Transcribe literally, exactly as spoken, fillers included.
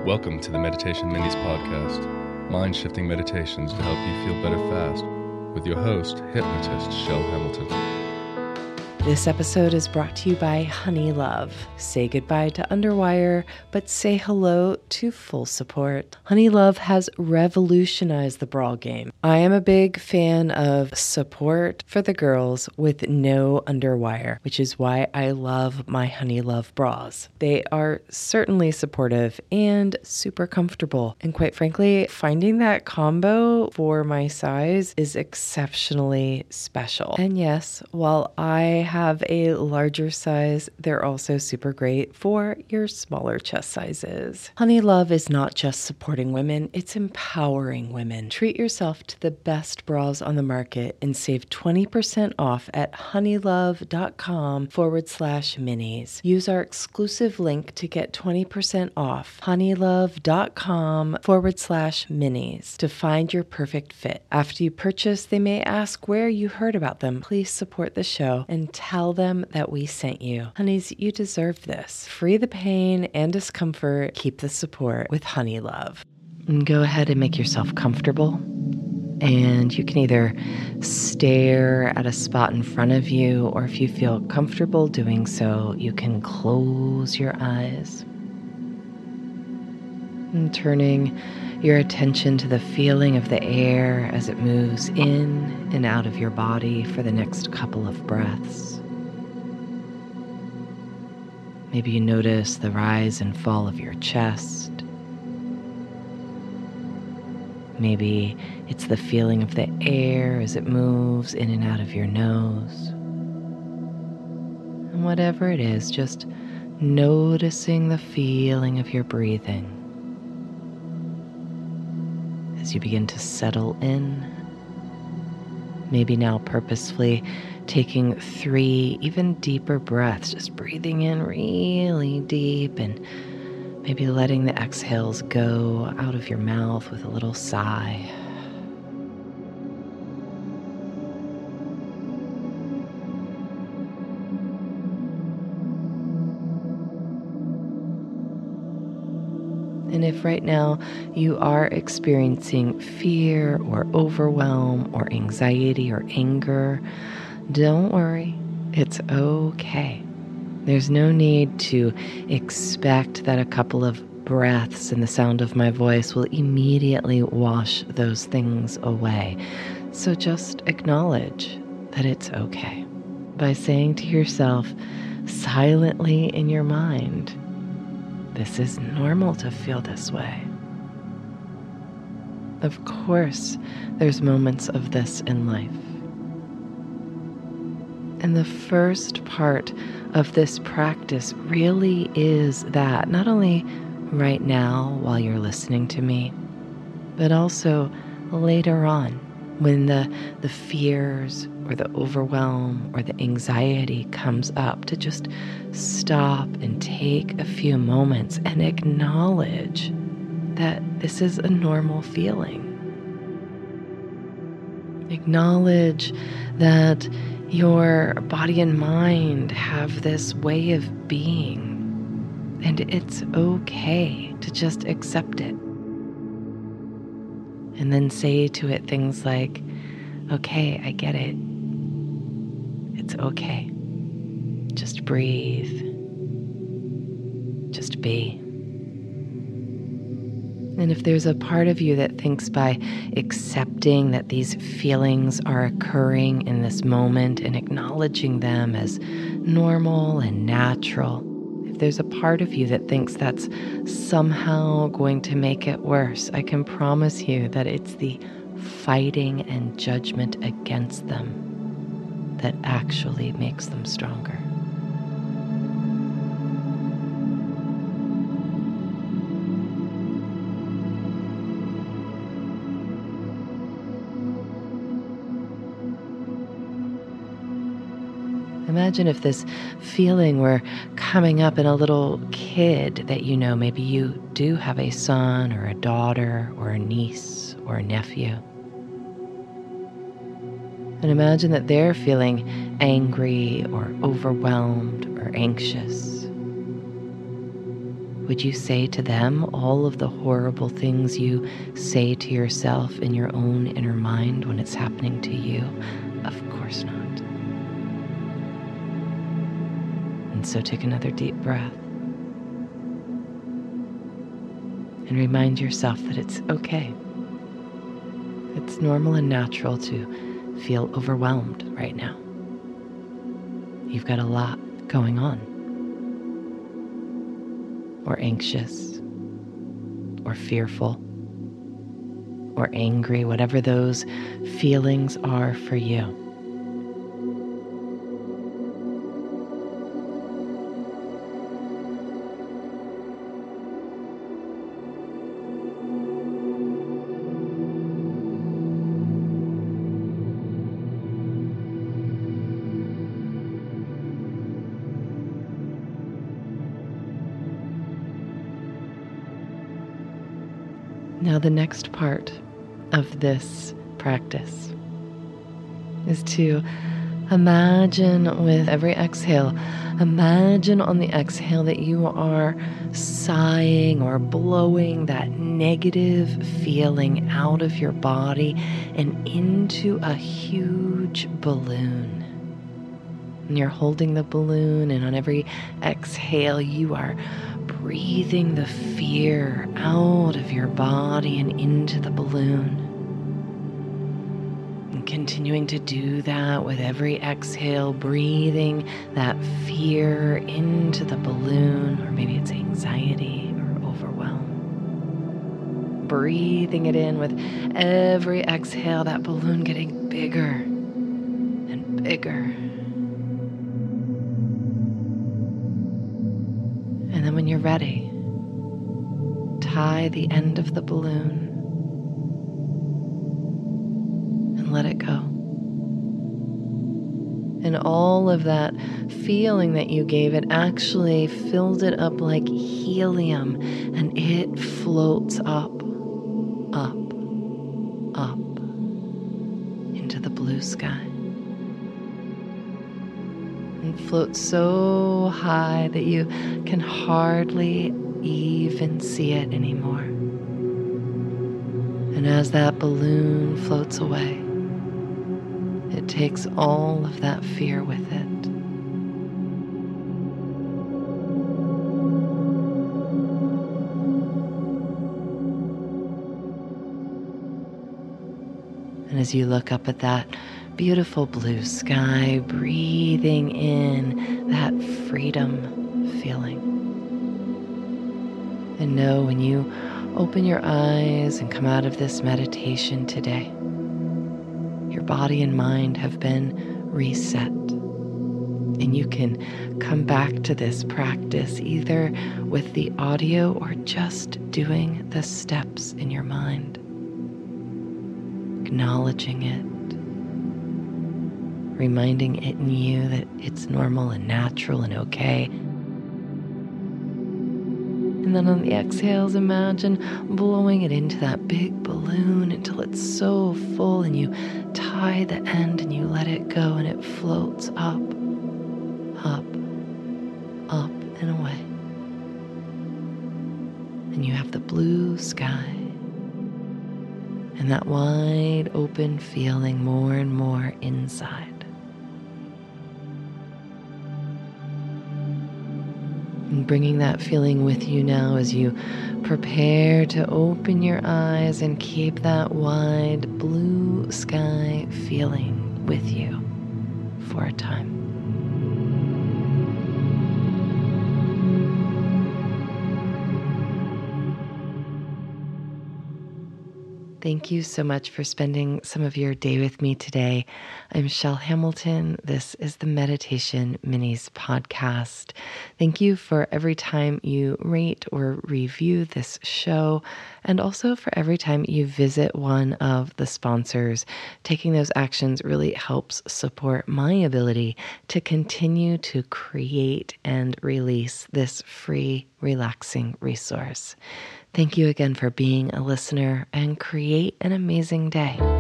Welcome to the Meditation Minis podcast, mind-shifting meditations to help you feel better fast, with your host, hypnotist Shell Hamilton. This episode is brought to you by Honeylove. Say goodbye to underwire, but say hello to full support. Honeylove has revolutionized the bra game. I am a big fan of support for the girls with no underwire, which is why I love my Honeylove bras. They are certainly supportive and super comfortable. And quite frankly, finding that combo for my size is exceptionally special. And yes, while I have a larger size, they're also super great for your smaller chest sizes. Honeylove is not just supporting women, it's empowering women. Treat yourself to the best bras on the market and save twenty percent off at honeylove.com forward slash minis. Use our exclusive link to get twenty percent off honeylove.com forward slash minis to find your perfect fit. After you purchase, they may ask where you heard about them. Please support the show and tell them that we sent you. Honeys, you deserve this. Free the pain and discomfort. Keep the support with Honeylove. And go ahead and make yourself comfortable. And you can either stare at a spot in front of you, or if you feel comfortable doing so, you can close your eyes. And turning your attention to the feeling of the air as it moves in and out of your body for the next couple of breaths. Maybe you notice the rise and fall of your chest. Maybe it's the feeling of the air as it moves in and out of your nose. And whatever it is, just noticing the feeling of your breathing as you begin to settle in. Maybe now purposefully taking three even deeper breaths, just breathing in really deep and maybe letting the exhales go out of your mouth with a little sigh. And if right now you are experiencing fear or overwhelm or anxiety or anger, don't worry, it's okay. There's no need to expect that a couple of breaths and the sound of my voice will immediately wash those things away. So just acknowledge that it's okay by saying to yourself silently in your mind, this is normal to feel this way. Of course, there's moments of this in life. And the first part of this practice really is that, not only right now while you're listening to me, but also later on when the, the fears or the overwhelm or the anxiety comes up, to just stop and take a few moments and acknowledge that this is a normal feeling. Acknowledge that your body and mind have this way of being, and it's okay to just accept it. And then say to it things like, okay, I get it. It's okay. Just breathe. Just be. And if there's a part of you that thinks by accepting that these feelings are occurring in this moment and acknowledging them as normal and natural, if there's a part of you that thinks that's somehow going to make it worse, I can promise you that it's the fighting and judgment against them that actually makes them stronger. Imagine if this feeling were coming up in a little kid that you know. Maybe you do have a son or a daughter or a niece or a nephew. And imagine that they're feeling angry or overwhelmed or anxious. Would you say to them all of the horrible things you say to yourself in your own inner mind when it's happening to you? Of course not. And so take another deep breath and remind yourself that it's okay. It's normal and natural to feel overwhelmed right now. You've got a lot going on, or anxious, or fearful, or angry, whatever those feelings are for you. Now, the next part of this practice is to imagine with every exhale, imagine on the exhale that you are sighing or blowing that negative feeling out of your body and into a huge balloon. And you're holding the balloon, and on every exhale, you are breathing the fear out of your body and into the balloon. And continuing to do that with every exhale, breathing that fear into the balloon, or maybe it's anxiety or overwhelm. Breathing it in with every exhale, that balloon getting bigger and bigger. And then when you're ready, tie the end of the balloon and let it go. And all of that feeling that you gave it actually filled it up like helium, and it floats up, up, up into the blue sky. And floats so high that you can hardly even see it anymore. And as that balloon floats away, it takes all of that fear with it. And as you look up at that beautiful blue sky, breathing in that freedom feeling. And know when you open your eyes and come out of this meditation today, your body and mind have been reset. And you can come back to this practice either with the audio or just doing the steps in your mind, acknowledging it, reminding it in you that it's normal and natural and okay. And then on the exhales, imagine blowing it into that big balloon until it's so full, and you tie the end and you let it go, and it floats up, up, up and away. And you have the blue sky and that wide open feeling more and more inside. And bringing that feeling with you now as you prepare to open your eyes and keep that wide blue sky feeling with you for a time. Thank you so much for spending some of your day with me today. I'm Shell Hamilton. This is the Meditation Minis podcast. Thank you for every time you rate or review this show, and also for every time you visit one of the sponsors. Taking those actions really helps support my ability to continue to create and release this free, relaxing resource. Thank you again for being a listener, and create an amazing day.